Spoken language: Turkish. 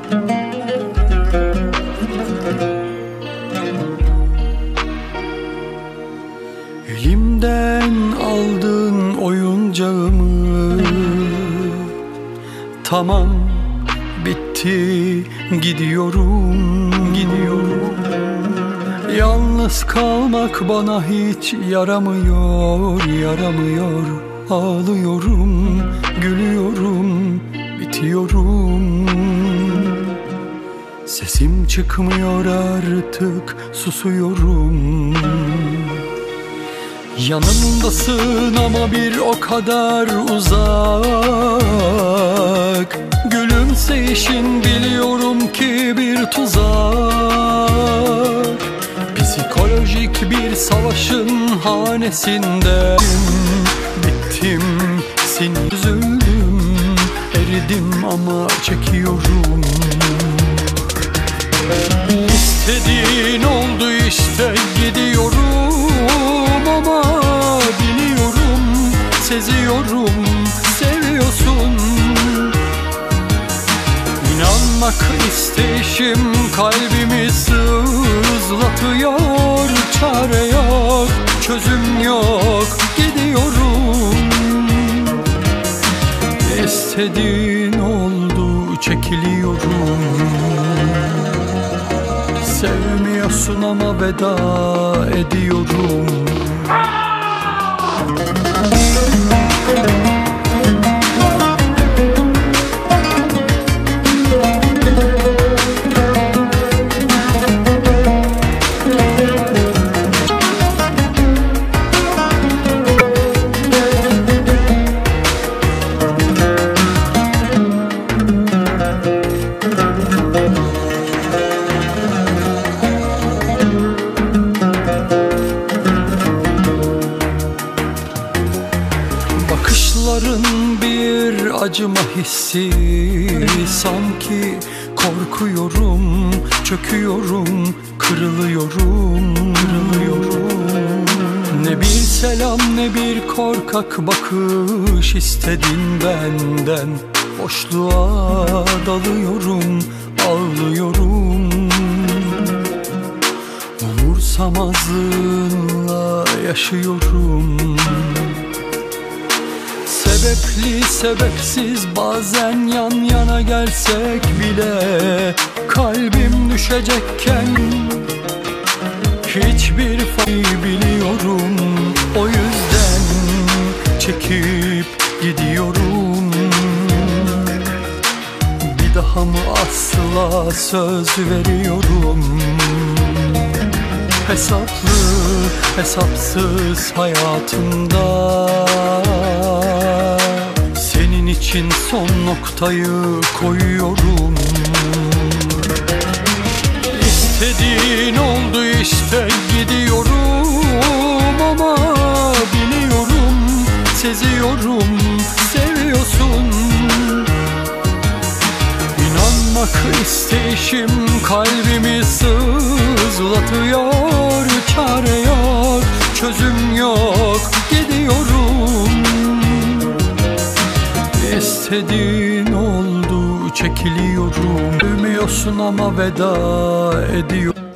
Elimden aldın oyuncağımı, tamam bitti, gidiyorum. Yalnız kalmak bana hiç yaramıyor. Ağlıyorum, gülüyorum, bitiyorum. Sesim çıkmıyor artık, susuyorum. Yanımdasın ama bir o kadar uzak. Gülümseyişin biliyorum ki bir tuzak. Psikolojik bir savaşın hanesinde bittim, seni üzüldüm, eridim ama çekiyorum. İstediğin oldu işte, gidiyorum ama biliyorum, seziyorum, seviyorsun. İnanmak isteyişim kalbimi sızlatıyor. Çare yok, çözüm yok, gidiyorum. İstediğin oldu, çekiliyorum. Sevmiyorsun ama veda ediyorum. Bakışların bir acıma hissi, sanki korkuyorum, çöküyorum, kırılıyorum. Ne bir selam ne bir korkak bakış istedin benden. Boşluğa dalıyorum, ağlıyorum. Umursamazlığınla yaşıyorum. Sebepli sebepsiz bazen yan yana gelsek bile kalbim düşecekken hiçbir fayda biliyorum. O yüzden çekip gidiyorum. Bir daha mı asla söz veriyorum. Hesaplı hesapsız hayatımda senin için son noktayı koyuyorum. İstediğin oldu işte, gidiyorum ama biliyorum, seziyorum, seviyorsun. İnanmak isteyişim kalbimi sızlatıyor. Çare yok, çözüm yok, gidiyorum. İstediğin oldu, çekiliyorum. Bilmiyorsun ama veda ediyorum.